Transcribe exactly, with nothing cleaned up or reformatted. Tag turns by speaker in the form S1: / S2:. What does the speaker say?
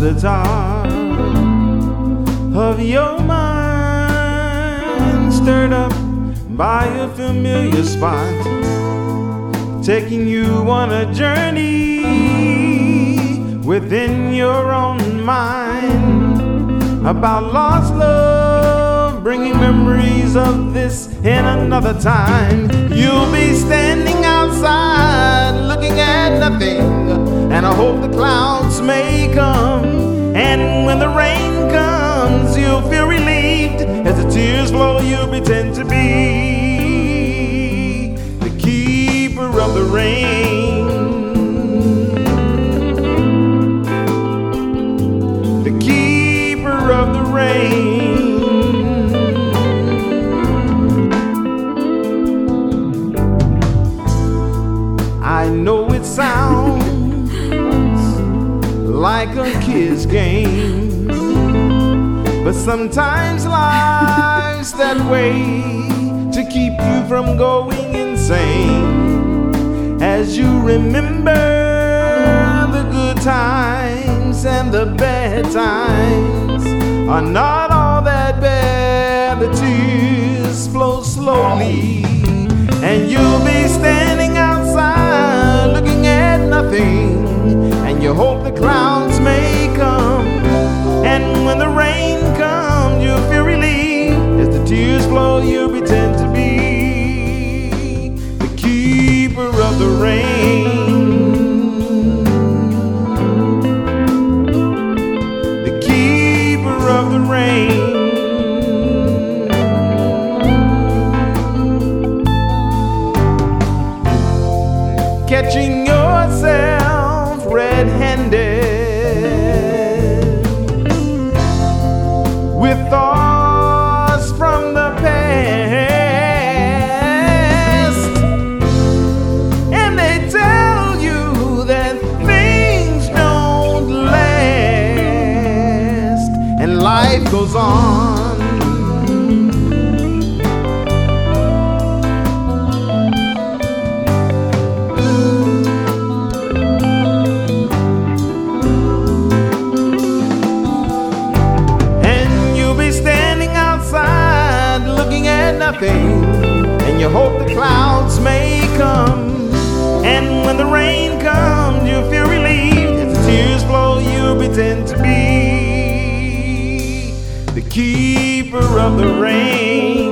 S1: the top of your mind, stirred up by a familiar spot, taking you on a journey within your own mind about lost love, bringing memories of this in another time. You'll be standing outside looking at nothing, and I hope the clouds may come. And when the rain comes, you'll feel relieved. As the tears flow, you'll pretend to be the keeper of the rain, the keeper of the rain. I know it sounds like a kid's game, but sometimes life's that way to keep you from going insane. As you remember the good times and the bad times are not all that bad. The tears flow slowly, and you'll be standing outside looking at nothing, and you hope the clouds may come. And when the rain comes, you'll feel relieved. As the tears flow, you'll pretend to be the keeper of the rain, the keeper of the rain. Catching yourself red-handed with thoughts from the past, and they tell you that things don't last, and life goes on. And you hope the clouds may come, and when the rain comes, you'll feel relieved. As the tears flow, you'll pretend to be the keeper of the rain.